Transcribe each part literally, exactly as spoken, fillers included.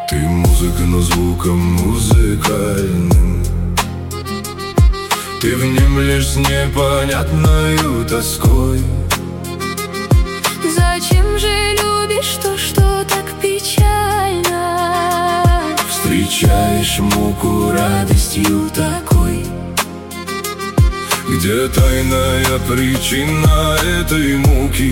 Ты музыка, но звуком музыкальным. Ты внемлешь с непонятною тоской. Зачем же любишь то, что так печально? Встречаешь муку радостью такой. Где тайная причина этой муки?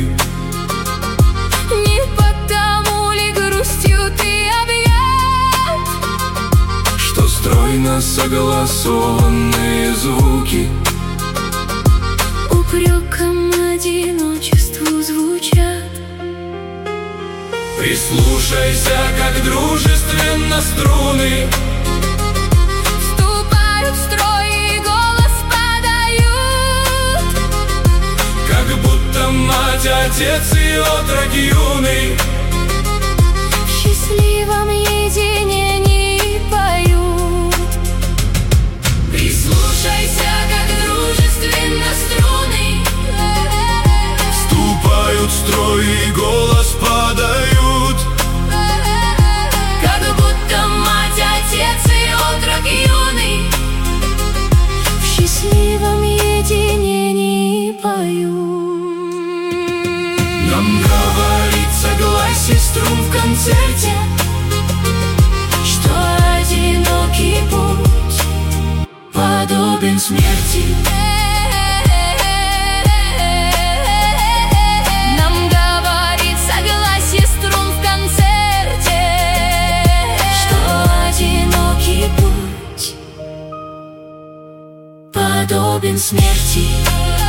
Не потому ли грустью ты объят, что стройно согласованные звуки упреком одиночеству звучат? Прислушайся, как дружественно струны вступают в строй и голос подают, как будто мать, отец и отрок юный в счастливом единении поют. Прислушайся, как дружественно струны вступают в строй и голос подают, как будто мать, отец и отрок юный в счастливом единении поют. Нам говорит согласие струн в концерте, что одинокий путь подобен смерти. Нам говорит согласие струн в концерте, что одинокий путь подобен смерти.